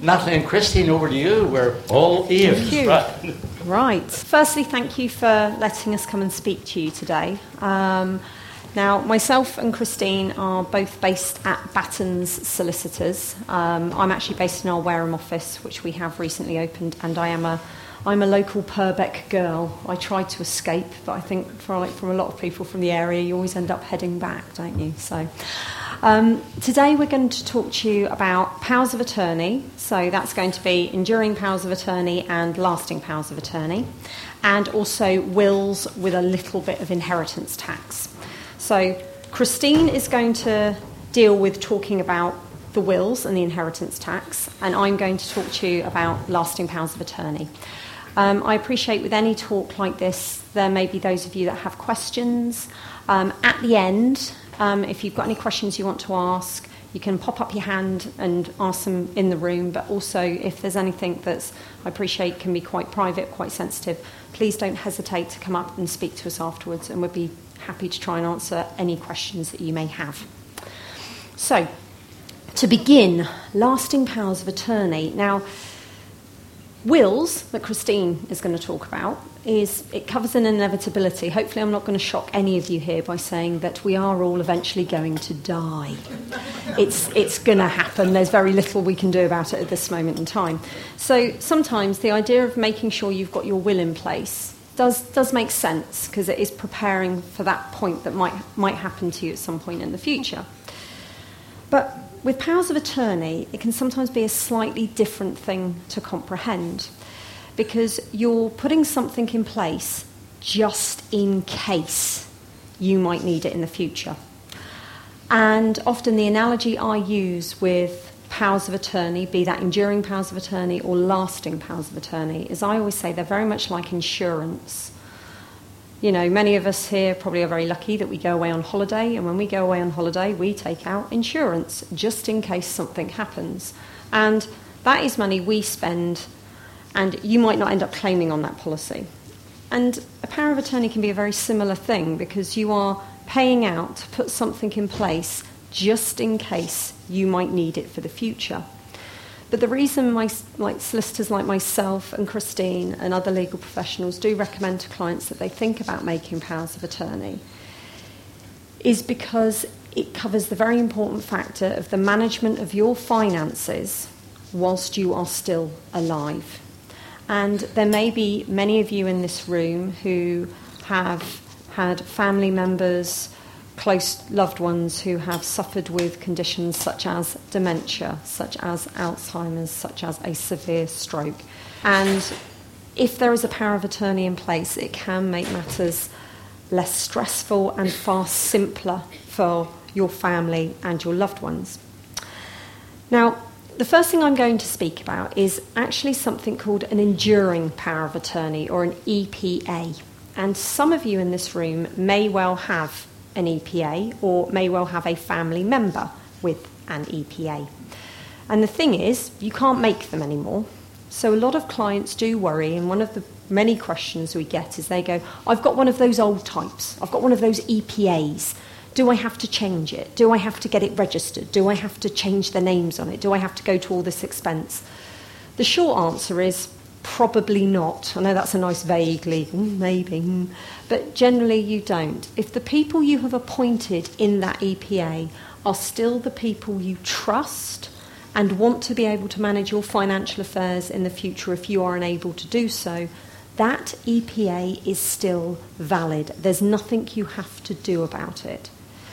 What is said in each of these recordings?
Natalie and Christine, over to you. We're all ears. Thank you. Right. Firstly, thank you for letting us come and speak to you today. Now, myself and Christine are both based at Battens Solicitors. I'm actually based in our Wareham office, which we have recently opened, and I'm a local Purbeck girl. I tried to escape, but I think from a lot of people from the area, you always end up heading back, don't you? So today we're going to talk to you about powers of attorney. So that's going to be enduring powers of attorney and lasting powers of attorney, and also wills with a little bit of inheritance tax. So Christine is going to deal with talking about the wills and the inheritance tax, and I'm going to talk to you about lasting powers of attorney. I appreciate with any talk like this, there may be those of you that have questions. At the end, if you've got any questions you want to ask, you can pop up your hand and ask them in the room, but also if there's anything that's, I appreciate, can be quite private, quite sensitive, please don't hesitate to come up and speak to us afterwards, and we'll be happy to try and answer any questions that you may have. So, to begin, lasting powers of attorney. Now, wills that Christine is going to talk about it covers an inevitability. Hopefully I'm not going to shock any of you here by saying that we are all eventually going to die. It's going to happen. There's very little we can do about it at this moment in time. So sometimes the idea of making sure you've got your will in place does make sense, because it is preparing for that point that might happen to you at some point in the future. But with powers of attorney, it can sometimes be a slightly different thing to comprehend, because you're putting something in place just in case you might need it in the future. And often the analogy I use with powers of attorney, be that enduring powers of attorney or lasting powers of attorney, is I always say they're very much like insurance. You know, many of us here probably are very lucky that we go away on holiday, and when we go away on holiday, we take out insurance just in case something happens. And that is money we spend, and you might not end up claiming on that policy. And a power of attorney can be a very similar thing, because you are paying out to put something in place just in case you might need it for the future. But the reason solicitors like myself and Christine and other legal professionals do recommend to clients that they think about making powers of attorney is because it covers the very important factor of the management of your finances whilst you are still alive. And there may be many of you in this room who have had family members, close loved ones who have suffered with conditions such as dementia, such as Alzheimer's, such as a severe stroke. And if there is a power of attorney in place, it can make matters less stressful and far simpler for your family and your loved ones. Now, the first thing I'm going to speak about is actually something called an enduring power of attorney, or an EPA. And some of you in this room may well have an EPA, or may well have a family member with an EPA. And the thing is, you can't make them anymore. So a lot of clients do worry, and one of the many questions we get is they go, I've got one of those old types, I've got one of those EPAs. Do I have to change it? Do I have to get it registered? Do I have to change the names on it? Do I have to go to all this expense? The short answer is probably not. I know that's a nice vague legal, maybe, but generally you don't. If the people you have appointed in that EPA are still the people you trust and want to be able to manage your financial affairs in the future if you are unable to do so, that EPA is still valid. There's nothing you have to do about it.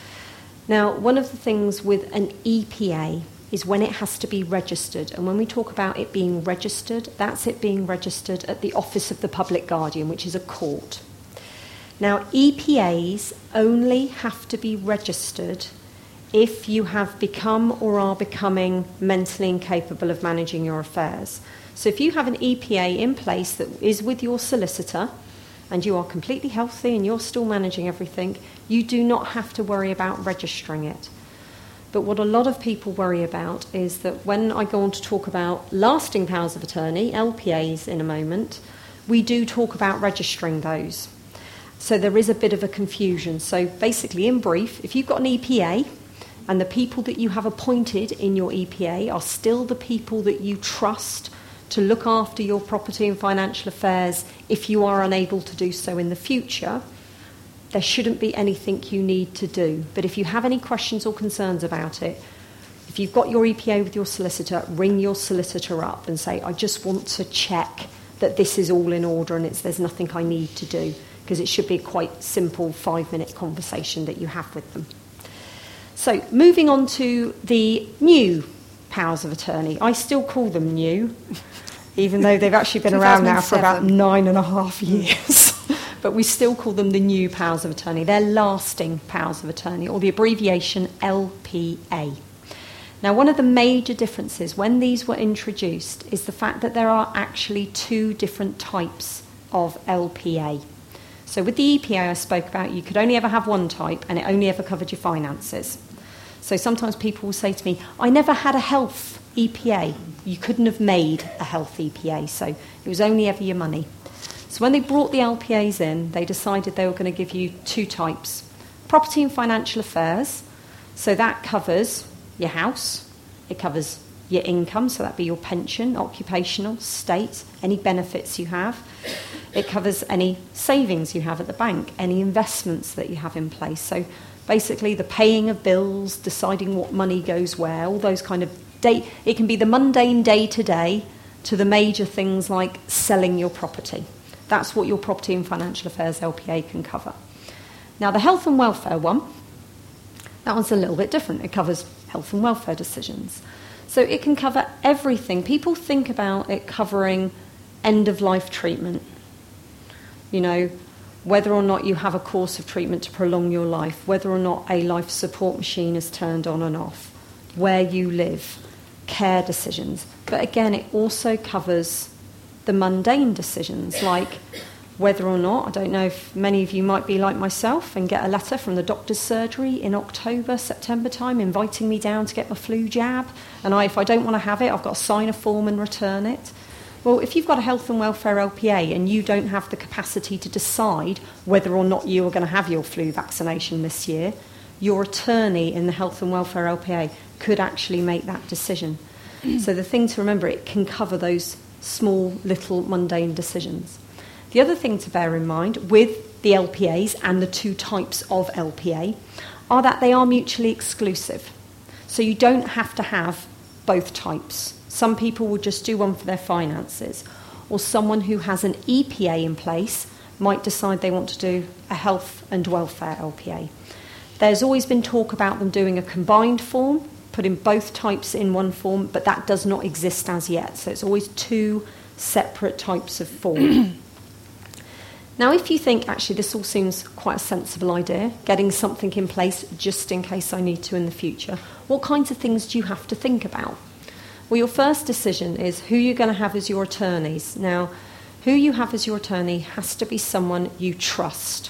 Now, one of the things with an EPA is when it has to be registered. And when we talk about it being registered, that's it being registered at the Office of the Public Guardian, which is a court. Now, EPAs only have to be registered if you have become or are becoming mentally incapable of managing your affairs. So if you have an EPA in place that is with your solicitor and you are completely healthy and you're still managing everything, you do not have to worry about registering it. But what a lot of people worry about is that when I go on to talk about lasting powers of attorney, LPAs in a moment, we do talk about registering those. So there is a bit of a confusion. So basically, in brief, if you've got an EPA And the people that you have appointed in your EPA are still the people that you trust to look after your property and financial affairs if you are unable to do so in the future. There shouldn't be anything you need to do. But if you have any questions or concerns about it, if you've got your EPA with your solicitor, ring your solicitor up and say, I just want to check that this is all in order and there's nothing I need to do, because it should be a quite simple 5-minute conversation that you have with them. So moving on to the new powers of attorney. I still call them new, even though they've actually been around now for about 9.5 years. But we still call them the new powers of attorney. They're lasting powers of attorney, or the abbreviation LPA. Now, one of the major differences when these were introduced is the fact that there are actually 2 different types of LPA. So with the EPA I spoke about, you could only ever have one type, and it only ever covered your finances. So sometimes people will say to me, I never had a health EPA. You couldn't have made a health EPA, so it was only ever your money. So when they brought the LPAs in, they decided they were going to give you 2 types. Property and financial affairs, so that covers your house, it covers your income, so that'd be your pension, occupational, state, any benefits you have. It covers any savings you have at the bank, any investments that you have in place. So basically the paying of bills, deciding what money goes where, all those kind of it can be the mundane day-to-day to the major things like selling your property. That's what your property and financial affairs LPA can cover. Now the health and welfare one, that one's a little bit different. It covers health and welfare decisions. So it can cover everything. People think about it covering end-of-life treatment. You know, whether or not you have a course of treatment to prolong your life, whether or not a life support machine is turned on and off, where you live, care decisions. But again, it also covers the mundane decisions, like whether or not, I don't know if many of you might be like myself and get a letter from the doctor's surgery in October, September time, inviting me down to get my flu jab, and if I don't want to have it, I've got to sign a form and return it. Well, if you've got a health and welfare LPA and you don't have the capacity to decide whether or not you are going to have your flu vaccination this year, your attorney in the health and welfare LPA could actually make that decision. So the thing to remember, it can cover those small, little, mundane decisions. The other thing to bear in mind with the LPAs and the 2 types of LPA are that they are mutually exclusive. So you don't have to have both types. Some people will just do one for their finances, or someone who has an EPA in place might decide they want to do a health and welfare LPA. There's always been talk about them doing a combined form, putting both types in one form, but that does not exist as yet. So it's always 2 separate types of form. Now, if you think, actually, this all seems quite a sensible idea, getting something in place just in case I need to in the future, what kinds of things do you have to think about? Well, your first decision is who you're going to have as your attorneys. Now, who you have as your attorney has to be someone you trust.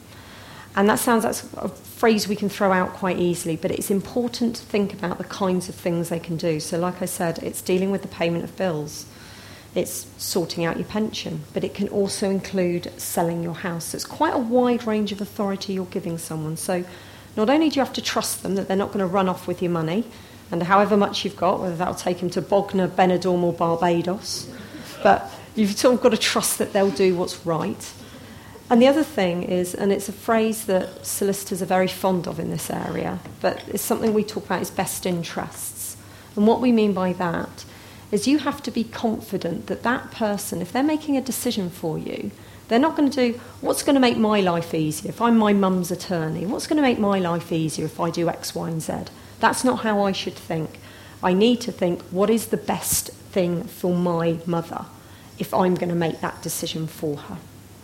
And that's a phrase we can throw out quite easily, but it's important to think about the kinds of things they can do. So like I said, it's dealing with the payment of bills. It's sorting out your pension, but it can also include selling your house. So it's quite a wide range of authority you're giving someone. So not only do you have to trust them that they're not going to run off with your money, and however much you've got, whether that'll take them to Bognor, Benidorm or Barbados, but you've sort of got to trust that they'll do what's right. And the other thing is, and it's a phrase that solicitors are very fond of in this area, but it's something we talk about, is best interests. And what we mean by that is you have to be confident that that person, if they're making a decision for you, they're not going to do, what's going to make my life easier? If I'm my mum's attorney, what's going to make my life easier if I do X, Y, and Z? That's not how I should think. I need to think, what is the best thing for my mother if I'm going to make that decision for her?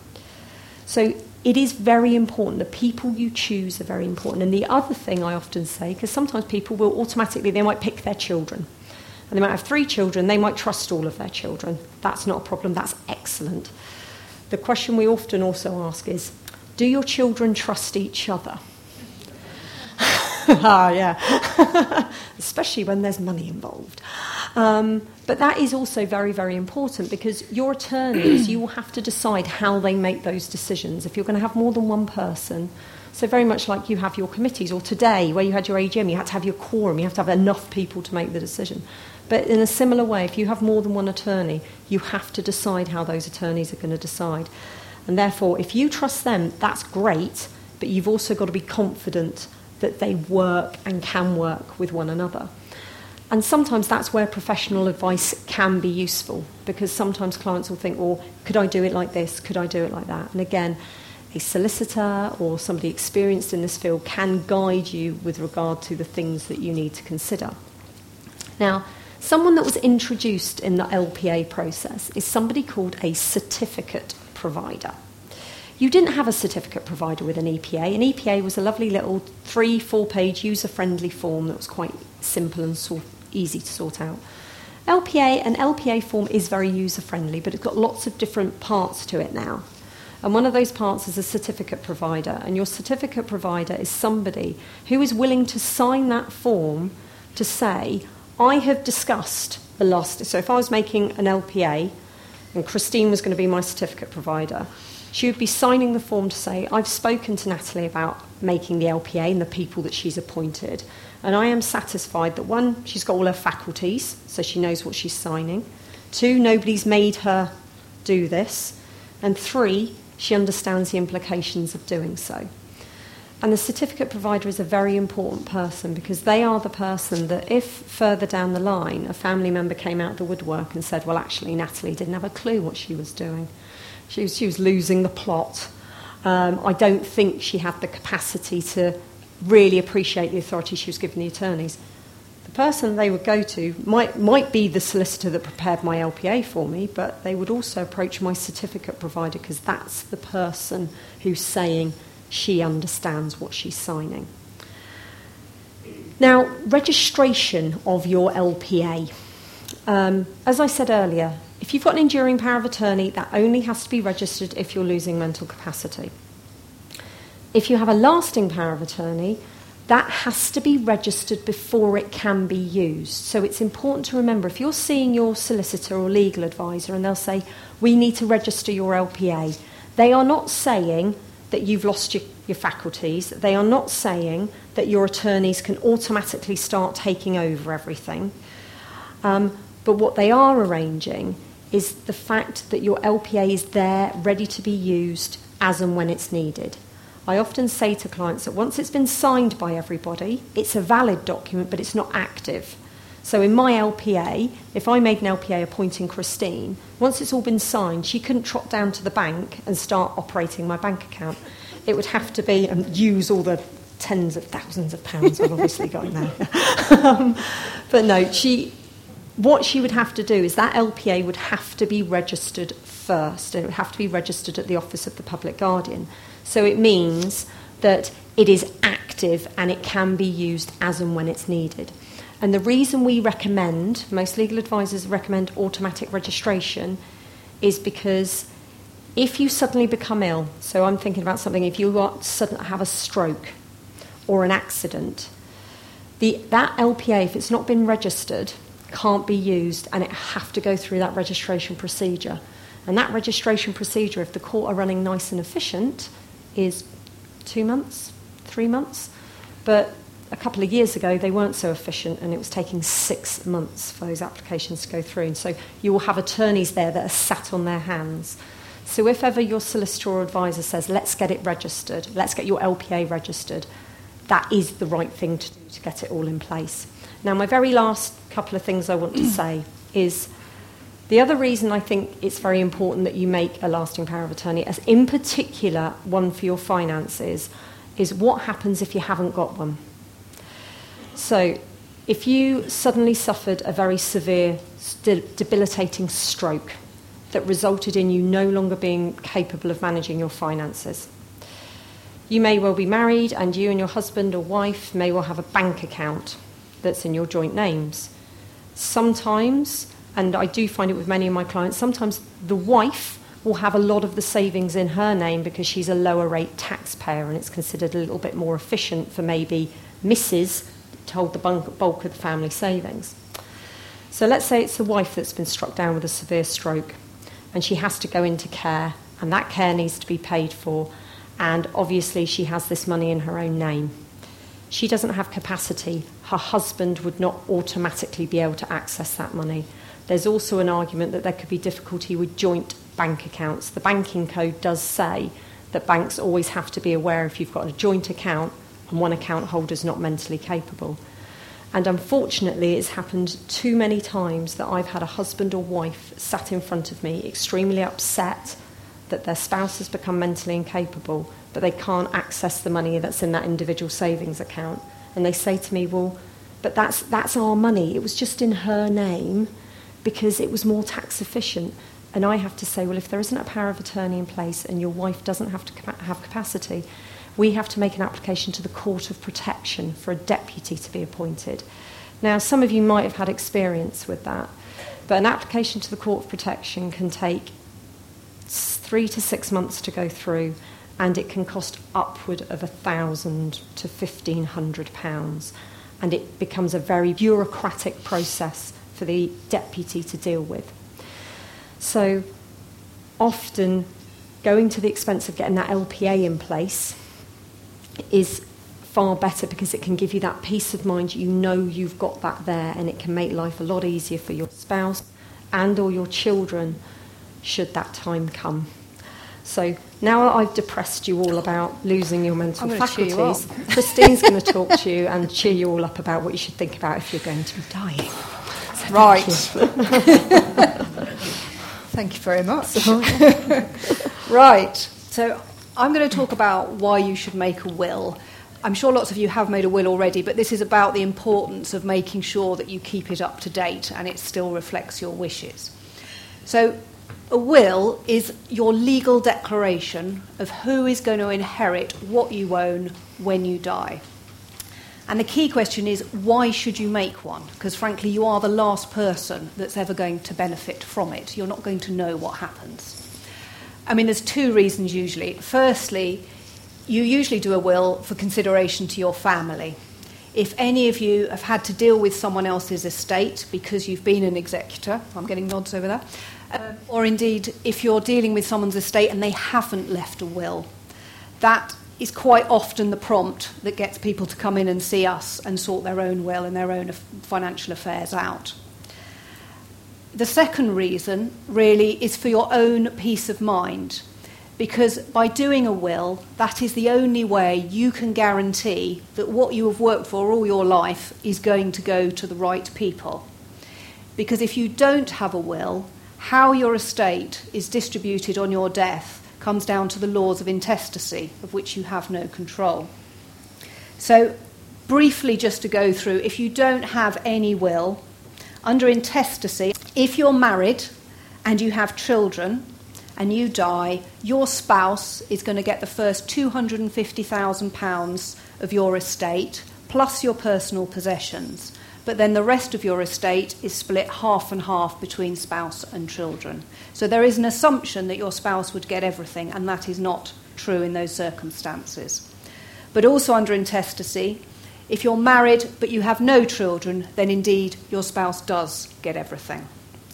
So it is very important. The people you choose are very important. And the other thing I often say, because sometimes people will automatically, they might pick their children. And they might have 3 children, they might trust all of their children. That's not a problem, that's excellent. The question we often also ask is, do your children trust each other? Yeah. Especially when there's money involved. But that is also very, very important, because your attorneys, you will have to decide how they make those decisions. If you're going to have more than one person, So very much like you have your committees, or today where you had your AGM, you had to have your quorum, you have to have enough people to make the decision. But in a similar way, if you have more than one attorney, you have to decide how those attorneys are going to decide. And therefore, if you trust them, that's great, but you've also got to be confident that they work and can work with one another. And sometimes that's where professional advice can be useful, because sometimes clients will think, well, could I do it like this? Could I do it like that? And again, a solicitor or somebody experienced in this field can guide you with regard to the things that you need to consider. Now, someone that was introduced in the LPA process is somebody called a certificate provider. You didn't have a certificate provider with an EPA. An EPA was a lovely little 3-4 page user-friendly form that was quite simple and easy to sort out. An LPA form is very user-friendly, but it's got lots of different parts to it now. And one of those parts is a certificate provider. And your certificate provider is somebody who is willing to sign that form to say, I have discussed the last... So if I was making an LPA and Christine was going to be my certificate provider, she would be signing the form to say, I've spoken to Natalie about making the LPA and the people that she's appointed. And I am satisfied that, 1, she's got all her faculties, so she knows what she's signing. 2, nobody's made her do this. And 3, she understands the implications of doing so. And the certificate provider is a very important person, because they are the person that if further down the line a family member came out of the woodwork and said, well, actually, Natalie didn't have a clue what she was doing. She was losing the plot. I don't think she had the capacity to really appreciate the authority she was giving the attorneys. The person they would go to might be the solicitor that prepared my LPA for me, but they would also approach my certificate provider, because that's the person who's saying she understands what she's signing. Now, registration of your LPA. As I said earlier, if you've got an enduring power of attorney, that only has to be registered if you're losing mental capacity. If you have a lasting power of attorney, that has to be registered before it can be used. So it's important to remember, if you're seeing your solicitor or legal advisor and they'll say, we need to register your LPA, they are not saying that you've lost your faculties. They are not saying that your attorneys can automatically start taking over everything. But what they are arranging is the fact that your LPA is there, ready to be used as and when it's needed. I often say to clients that once it's been signed by everybody, it's a valid document, but it's not active. So in my LPA, if I made an LPA appointing Christine, once it's all been signed, she couldn't trot down to the bank and start operating my bank account. It would have to be, and use all the tens of thousands of pounds I've obviously got in there. But no, what she would have to do is that LPA would have to be registered first, and it would have to be registered at the Office of the Public Guardian. So it means that it is active and it can be used as and when it's needed. And the reason we recommend, most legal advisors recommend automatic registration, is because if you suddenly become ill, so I'm thinking about something, if you suddenly have a stroke or an accident, that LPA, if it's not been registered, can't be used, and it have to go through that registration procedure. And that registration procedure, if the court are running nice and efficient, is 2 months, 3 months. But a couple of years ago, they weren't so efficient, and it was taking 6 months for those applications to go through. And so you will have attorneys there that are sat on their hands. So if ever your solicitor or advisor says, let's get it registered, let's get your LPA registered, that is the right thing to do to get it all in place. Now, my very last couple of things I want to say is the other reason I think it's very important that you make a lasting power of attorney, as in particular one for your finances, is what happens if you haven't got one. So if you suddenly suffered a very severe, debilitating stroke that resulted in you no longer being capable of managing your finances, you may well be married, and you and your husband or wife may well have a bank account that's in your joint names. Sometimes, and I do find it with many of my clients, sometimes the wife will have a lot of the savings in her name because she's a lower rate taxpayer, and it's considered a little bit more efficient for maybe Mrs. to hold the bulk of the family savings. So let's say it's the wife that's been struck down with a severe stroke, and she has to go into care, and that care needs to be paid for, and obviously she has this money in her own name. She doesn't have capacity. Her husband would not automatically be able to access that money. There's also an argument that there could be difficulty with joint bank accounts. The banking code does say that banks always have to be aware if you've got a joint account and one account holder's not mentally capable. And unfortunately, it's happened too many times that I've had a husband or wife sat in front of me extremely upset that their spouse has become mentally incapable, but they can't access the money that's in that individual savings account. And they say to me, well, but that's our money. It was just in her name because it was more tax efficient. And I have to say, well, if there isn't a power of attorney in place and your wife doesn't have to have capacity, we have to make an application to the Court of Protection for a deputy to be appointed. Now, some of you might have had experience with that, but an application to the Court of Protection can take 3 to 6 months to go through, and it can cost upward of £1,000 to £1,500, and it becomes a very bureaucratic process for the deputy to deal with. So often going to the expense of getting that LPA in place is far better because it can give you that peace of mind. You know you've got that there, and it can make life a lot easier for your spouse and or your children should that time come. So now I've depressed you all about losing your mental faculties, Christine's going to talk to you and cheer you all up about what you should think about if you're going to be dying. So right. Thank you very much. Right. So I'm going to talk about why you should make a will. I'm sure lots of you have made a will already, but this is about the importance of making sure that you keep it up to date and it still reflects your wishes. So a will is your legal declaration of who is going to inherit what you own when you die. And the key question is, why should you make one? Because frankly, you are the last person that's ever going to benefit from it. You're not going to know what happens. I mean, there's 2 reasons usually. Firstly, you usually do a will for consideration to your family. If any of you have had to deal with someone else's estate because you've been an executor, I'm getting nods over there, or indeed if you're dealing with someone's estate and they haven't left a will, that is quite often the prompt that gets people to come in and see us and sort their own will and their own financial affairs out. The second reason really is for your own peace of mind, because by doing a will, that is the only way you can guarantee that what you have worked for all your life is going to go to the right people. Because if you don't have a will, how your estate is distributed on your death comes down to the laws of intestacy, of which you have no control. So, briefly just to go through, if you don't have any will, under intestacy, if you're married and you have children and you die, your spouse is going to get the first £250,000 of your estate, plus your personal possessions. But then the rest of your estate is split half and half between spouse and children. So there is an assumption that your spouse would get everything, and that is not true in those circumstances. But also under intestacy, if you're married but you have no children, then indeed your spouse does get everything.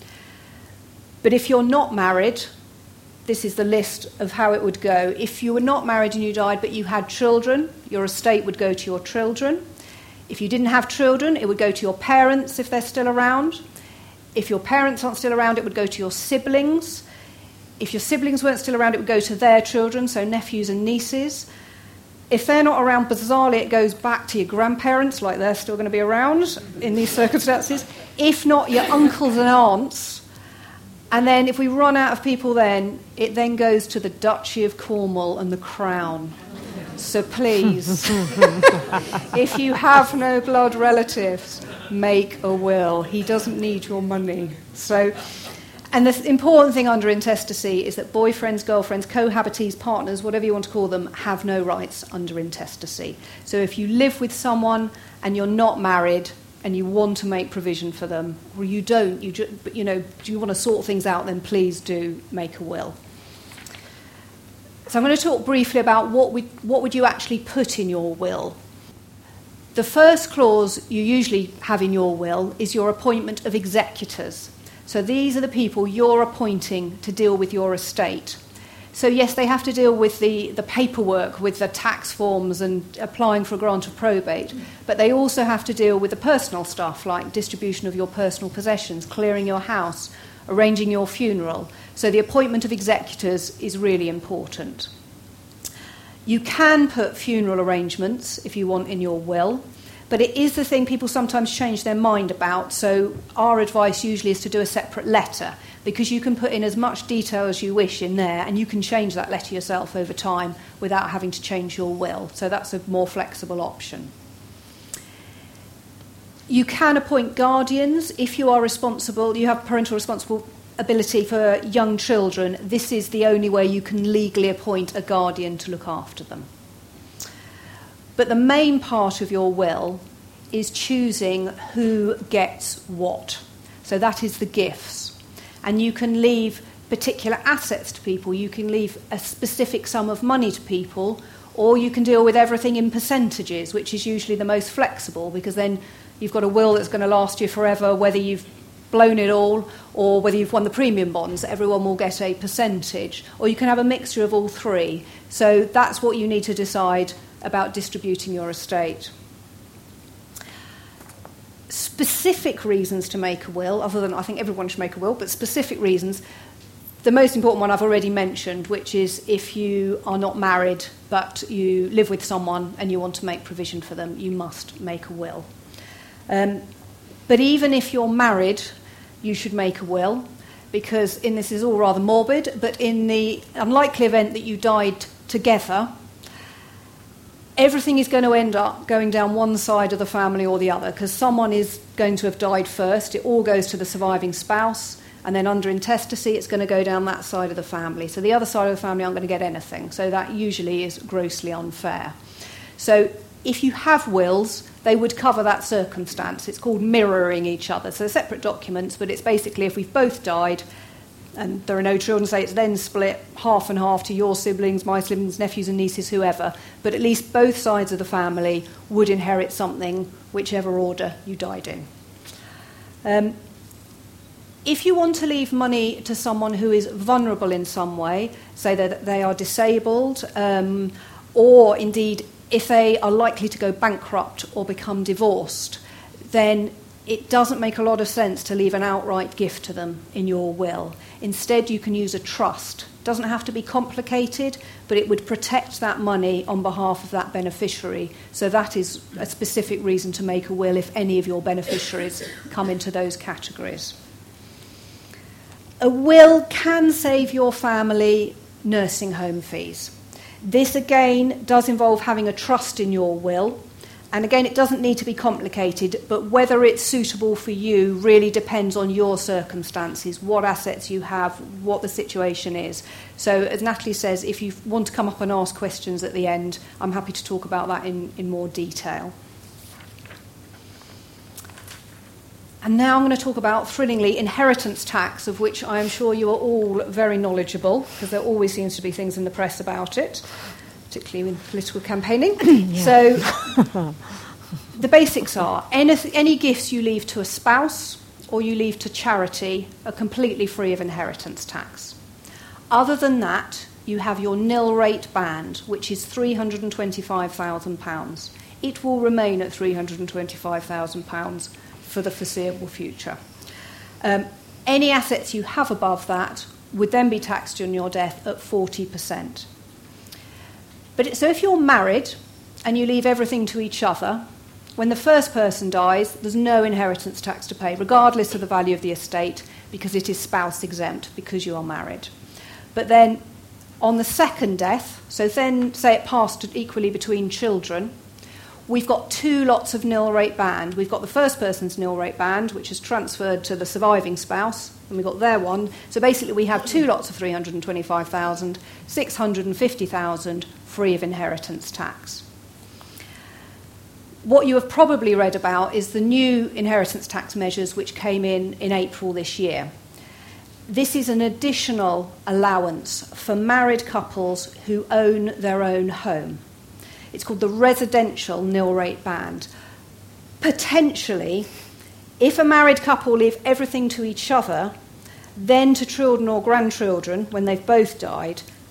But if you're not married, this is the list of how it would go. If you were not married and you died but you had children, your estate would go to your children. If you didn't have children, it would go to your parents if they're still around. If your parents aren't still around, it would go to your siblings. If your siblings weren't still around, it would go to their children, so nephews and nieces. If they're not around, bizarrely, it goes back to your grandparents, like they're still going to be around in these circumstances. If not, your uncles and aunts. And then if we run out of people then, it then goes to the Duchy of Cornwall and the Crown. So please, if you have no blood relatives, make a will. He doesn't need your money. So, and the important thing under intestacy is that boyfriends, girlfriends, cohabitees, partners, whatever you want to call them, have no rights under intestacy. So if you live with someone and you're not married and you want to make provision for them, or you don't, do you want to sort things out, then please do make a will. So I'm going to talk briefly about what would you actually put in your will. The first clause you usually have in your will is your appointment of executors. So these are the people you're appointing to deal with your estate. So yes, they have to deal with the paperwork, with the tax forms and applying for a grant of probate, but they also have to deal with the personal stuff like distribution of your personal possessions, clearing your house, arranging your funeral. So the appointment of executors is really important. You can put funeral arrangements, if you want, in your will, but it is the thing people sometimes change their mind about, so our advice usually is to do a separate letter, because you can put in as much detail as you wish in there, and you can change that letter yourself over time without having to change your will. So that's a more flexible option. You can appoint guardians if you are responsible, you have parental responsibility for young children. This is the only way you can legally appoint a guardian to look after them. But the main part of your will is choosing who gets what. So that is the gifts. And you can leave particular assets to people. You can leave a specific sum of money to people, or you can deal with everything in percentages, which is usually the most flexible, because then you've got a will that's going to last you forever, whether you've blown it all or whether you've won the premium bonds. Everyone will get a percentage. Or you can have a mixture of all three. So that's what you need to decide about distributing your estate. Specific reasons to make a will, other than I think everyone should make a will, but specific reasons. The most important one I've already mentioned, which is if you are not married but you live with someone and you want to make provision for them, you must make a will. But even if you're married, you should make a will, because this is all rather morbid, but in the unlikely event that you died together, everything is going to end up going down one side of the family or the other, because someone is going to have died first. It all goes to the surviving spouse, and then under intestacy it's going to go down that side of the family. So the other side of the family aren't going to get anything. So that usually is grossly unfair. So if you have wills, they would cover that circumstance. It's called mirroring each other. So they're separate documents, but it's basically if we've both died and there are no children, say it's then split half and half to your siblings, my siblings, nephews and nieces, whoever. But at least both sides of the family would inherit something, whichever order you died in. If you want to leave money to someone who is vulnerable in some way, say that they are disabled, or indeed if they are likely to go bankrupt or become divorced, then it doesn't make a lot of sense to leave an outright gift to them in your will. Instead, you can use a trust. It doesn't have to be complicated, but it would protect that money on behalf of that beneficiary. So that is a specific reason to make a will if any of your beneficiaries come into those categories. A will can save your family nursing home fees. This, again, does involve having a trust in your will. And again, it doesn't need to be complicated, but whether it's suitable for you really depends on your circumstances, what assets you have, what the situation is. So as Natalie says, if you want to come up and ask questions at the end, I'm happy to talk about that in more detail. And now I'm going to talk about, thrillingly, inheritance tax, of which I am sure you are all very knowledgeable, because there always seems to be things in the press about it, particularly in political campaigning. So the basics are, any gifts you leave to a spouse or you leave to charity are completely free of inheritance tax. Other than that, you have your nil rate band, which is £325,000. It will remain at £325,000 for the foreseeable future. Any assets you have above that would then be taxed on your death at 40%. So if you're married and you leave everything to each other, when the first person dies, there's no inheritance tax to pay, regardless of the value of the estate, because it is spouse exempt, because you are married. But then on the second death, so then say it passed equally between children, we've got two lots of nil rate band. We've got the first person's nil rate band, which is transferred to the surviving spouse, and we've got their one. So basically we have two lots of 325,000, 650,000 free of inheritance tax. What you have probably read about is the new inheritance tax measures which came in April this year. This is an additional allowance for married couples who own their own home. It's called the residential nil rate band. Potentially, if a married couple leave everything to each other, then to children or grandchildren, when they've both died,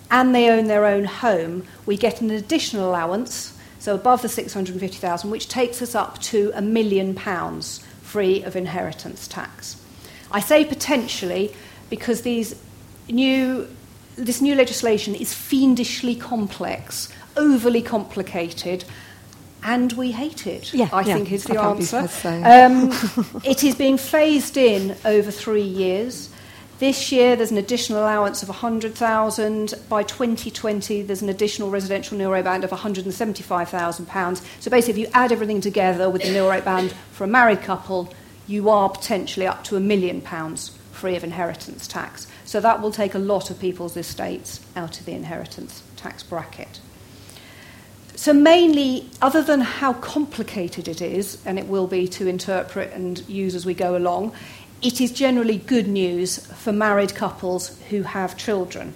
and they own their own home, we get an additional allowance, so above the 650,000, which takes us up to £1 million free of inheritance tax. I say potentially because this new legislation is fiendishly complex, overly complicated, and we hate it, I think is the answer. It is being phased in over 3 years. This year there's an additional allowance of 100,000. By 2020 there's an additional residential nil rate band of £175,000. So basically if you add everything together with the nil rate band for a married couple, you are potentially up to £1 million free of inheritance tax. So that will take a lot of people's estates out of the inheritance tax bracket. So mainly, other than how complicated it is, and it will be to interpret and use as we go along, it is generally good news for married couples who have children.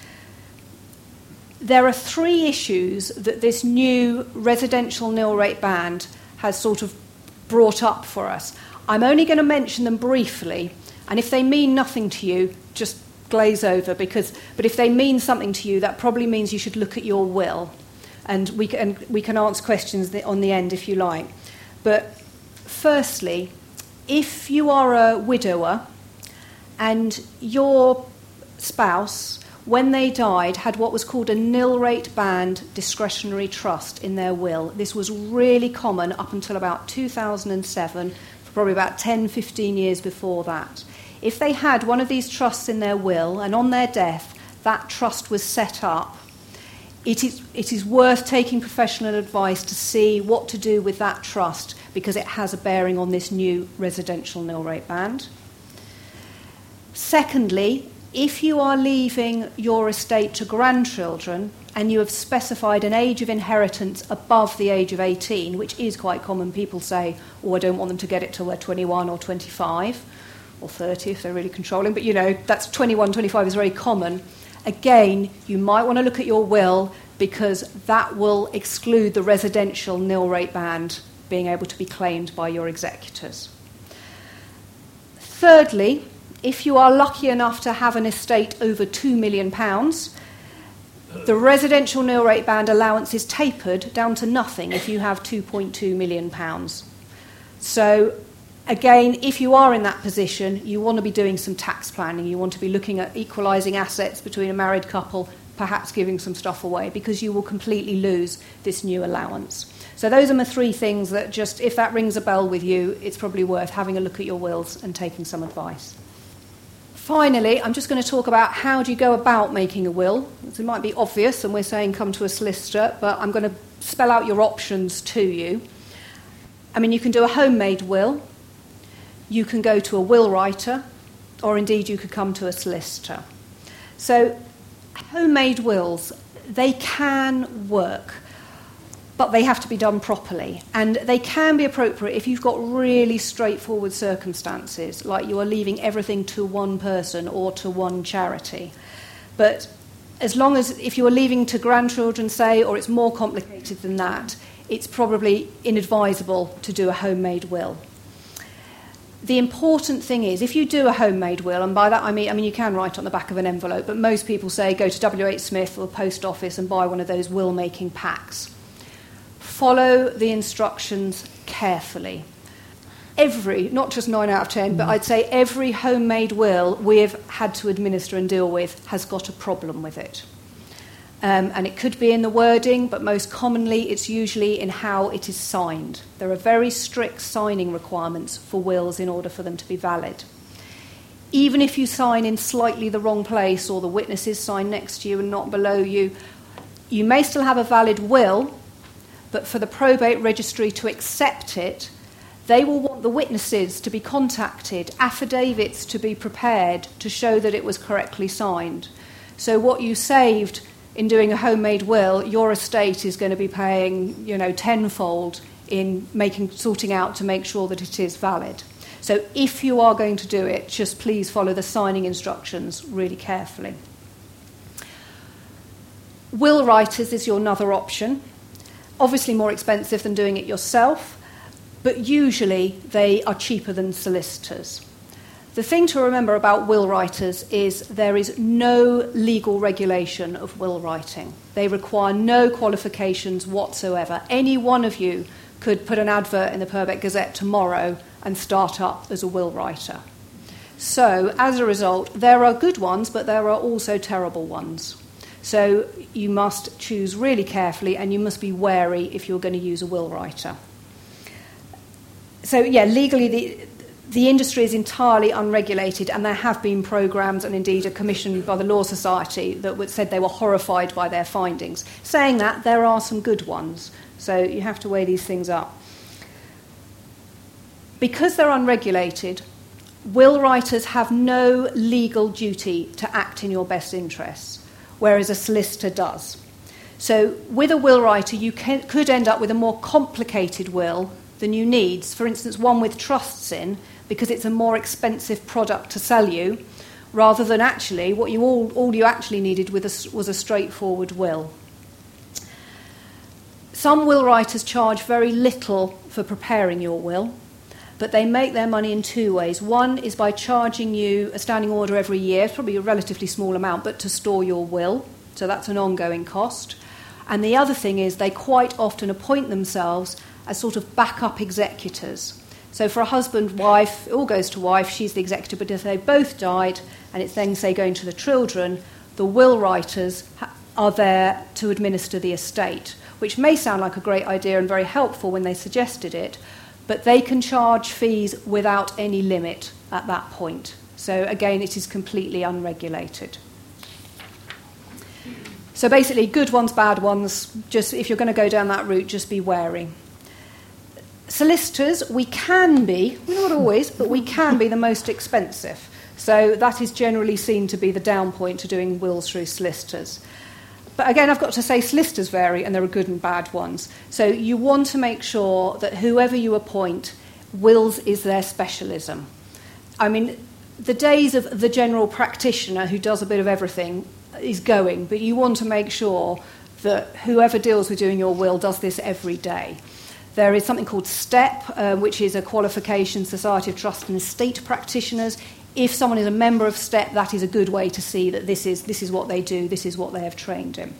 There are 3 issues that this new residential nil rate band has sort of brought up for us. I'm only going to mention them briefly, and if they mean nothing to you, just glaze over, but if they mean something to you, that probably means you should look at your will. And we can answer questions on the end if you like. But firstly, if you are a widower and your spouse, when they died, had what was called a nil rate band discretionary trust in their will. This was really common up until about 2007, for probably about 10, 15 years before that. If they had one of these trusts in their will and on their death that trust was set up, it is worth taking professional advice to see what to do with that trust because it has a bearing on this new residential nil rate band. Secondly, if you are leaving your estate to grandchildren and you have specified an age of inheritance above the age of 18, which is quite common, people say, I don't want them to get it till they're 21 or 25 or 30 if they're really controlling, but that's 21, 25 is very common. Again, you might want to look at your will because that will exclude the residential nil rate band being able to be claimed by your executors. Thirdly, if you are lucky enough to have an estate over £2 million, the residential nil rate band allowance is tapered down to nothing if you have £2.2 million. So again, if you are in that position, you want to be doing some tax planning. You want to be looking at equalising assets between a married couple, perhaps giving some stuff away, because you will completely lose this new allowance. So those are my 3 things that just, if that rings a bell with you, it's probably worth having a look at your wills and taking some advice. Finally, I'm just going to talk about how do you go about making a will. It might be obvious, and we're saying come to a solicitor, but I'm going to spell out your options to you. I mean, you can do a homemade will. You can go to a will writer, or indeed you could come to a solicitor. So homemade wills, they can work, but they have to be done properly. And they can be appropriate if you've got really straightforward circumstances, like you are leaving everything to one person or to one charity. But as long as, if you are leaving to grandchildren, say, or it's more complicated than that, it's probably inadvisable to do a homemade will. The important thing is, if you do a homemade will, and by that I mean you can write on the back of an envelope, but most people say go to W.H. Smith or the post office and buy one of those will-making packs. Follow the instructions carefully. Not just 9 out of 10, but I'd say every homemade will we've had to administer and deal with has got a problem with it. And it could be in the wording, but most commonly it's usually in how it is signed. There are very strict signing requirements for wills in order for them to be valid. Even if you sign in slightly the wrong place or the witnesses sign next to you and not below you, you may still have a valid will, but for the probate registry to accept it, they will want the witnesses to be contacted, affidavits to be prepared to show that it was correctly signed. So what you saved in doing a homemade will, your estate is going to be paying, tenfold in sorting out to make sure that it is valid. So if you are going to do it, just please follow the signing instructions really carefully. Will writers is your another option. Obviously more expensive than doing it yourself, but usually they are cheaper than solicitors. The thing to remember about will writers is there is no legal regulation of will writing. They require no qualifications whatsoever. Any one of you could put an advert in the Purbeck Gazette tomorrow and start up as a will writer. So, as a result, there are good ones, but there are also terrible ones. So you must choose really carefully, and you must be wary if you're going to use a will writer. So, yeah, legally the industry is entirely unregulated, and there have been programmes and indeed a commission by the Law Society that said they were horrified by their findings. Saying that, there are some good ones, so you have to weigh these things up. Because they're unregulated, will writers have no legal duty to act in your best interests, whereas a solicitor does. So with a will writer, you could end up with a more complicated will than you need. For instance, one with trusts in, because it's a more expensive product to sell you, rather than actually what you all you actually needed was a straightforward will. Some will writers charge very little for preparing your will, but they make their money in two ways. One is by charging you a standing order every year, probably a relatively small amount, but to store your will, so that's an ongoing cost. And the other thing is they quite often appoint themselves as sort of backup executors. So for a husband, wife, it all goes to wife, she's the executor, but if they both died, and it's then, say, going to the children, the will writers are there to administer the estate, which may sound like a great idea and very helpful when they suggested it, but they can charge fees without any limit at that point. So again, it is completely unregulated. So basically, good ones, bad ones, just if you're going to go down that route, just be wary. Solicitors, we can be, not always, but we can be the most expensive. So that is generally seen to be the down point to doing wills through solicitors. But again, I've got to say solicitors vary, and there are good and bad ones. So you want to make sure that whoever you appoint, wills is their specialism. I mean, the days of the general practitioner who does a bit of everything is going, but you want to make sure that whoever deals with doing your will does this every day. There is something called STEP, which is a qualification, Society of Trust and Estate Practitioners. If someone is a member of STEP, that is a good way to see that this is what they do, this is what they have trained in.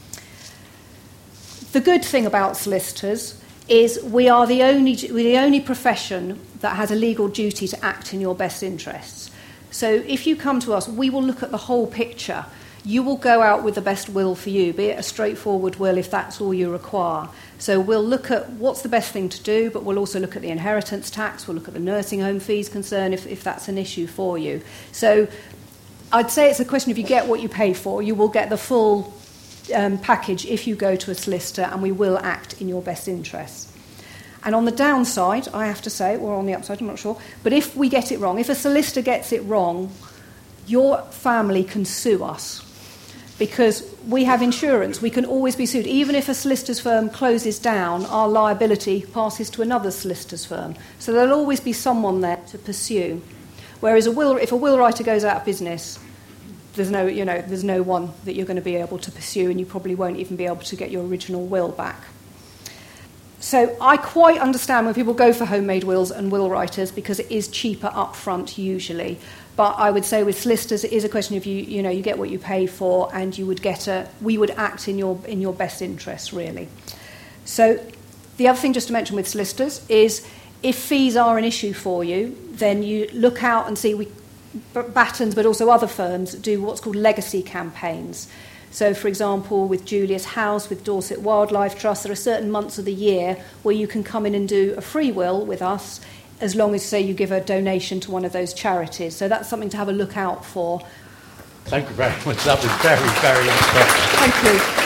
The good thing about solicitors is we're the only profession that has a legal duty to act in your best interests. So if you come to us, we will look at the whole picture. You will go out with the best will for you, be it a straightforward will if that's all you require. So we'll look at what's the best thing to do, but we'll also look at the inheritance tax, we'll look at the nursing home fees concern if that's an issue for you. So I'd say it's a question if you get what you pay for, you will get the full package if you go to a solicitor, and we will act in your best interests. And on the downside, I have to say, or on the upside, I'm not sure, but if we get it wrong, if a solicitor gets it wrong, your family can sue us. Because we have insurance, we can always be sued. Even if a solicitor's firm closes down, our liability passes to another solicitor's firm. So there'll always be someone there to pursue. Whereas if a will writer goes out of business, there's no one that you're going to be able to pursue, and you probably won't even be able to get your original will back. So I quite understand when people go for homemade wills and will writers, because it is cheaper up front usually. But I would say with solicitors, it is a question of you get what you pay for, and we would act in your best interest, really. So the other thing just to mention with solicitors is if fees are an issue for you, then you look out and see Battens, but also other firms do what's called legacy campaigns. So, for example, with Julius House, with Dorset Wildlife Trust, there are certain months of the year where you can come in and do a free will with us, as long as, say, you give a donation to one of those charities. So that's something to have a look out for. Thank you very much. That was very, very interesting. Thank you.